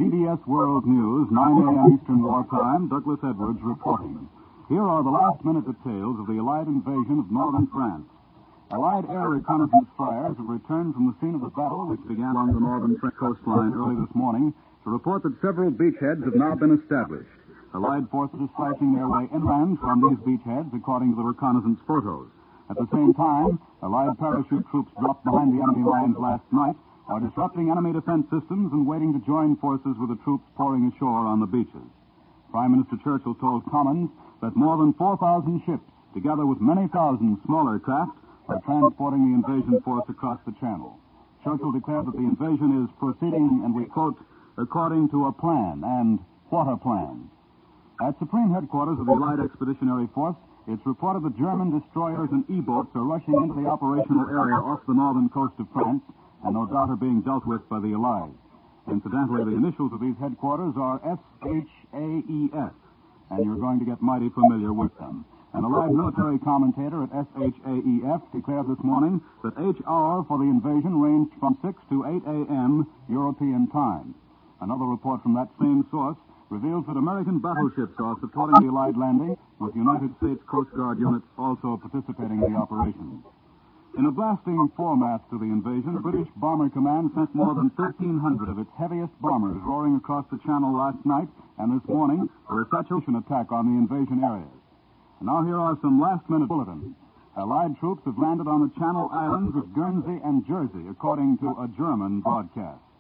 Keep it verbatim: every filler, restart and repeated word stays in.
C B S World News, nine a.m. Eastern Wartime, Douglas Edwards reporting. Here are the last-minute details of the Allied invasion of northern France. Allied air reconnaissance flyers have returned from the scene of the battle, which began along the northern French coastline early this morning, to report that several beachheads have now been established. Allied forces are slicing their way inland from these beachheads, according to the reconnaissance photos. At the same time, Allied parachute troops dropped behind the enemy lines last night are disrupting enemy defense systems and waiting to join forces with the troops pouring ashore on the beaches. Prime Minister Churchill told Commons that more than four thousand ships, together with many thousand smaller craft, are transporting the invasion force across the Channel. Churchill declared that the invasion is proceeding, and we quote, according to a plan, and what a plan. At Supreme Headquarters of the Allied Expeditionary Force, it's reported that German destroyers and E-boats are rushing into the operational area off the northern coast of France, and no doubt are being dealt with by the Allies. Incidentally, the initials of these headquarters are S H A E F, and you're going to get mighty familiar with them. An Allied military commentator at S H A E F declared this morning that H hour for the invasion ranged from six to eight a.m. European time. Another report from that same source reveals that American battleships are supporting the Allied landing, with United States Coast Guard units also participating in the operation. In a blasting foremass to the invasion, British Bomber Command sent more than thirteen hundred of its heaviest bombers roaring across the Channel last night and this morning for a saturation attack on the invasion areas. And now here are some last-minute bulletins. Allied troops have landed on the Channel Islands of Guernsey and Jersey, according to a German broadcast.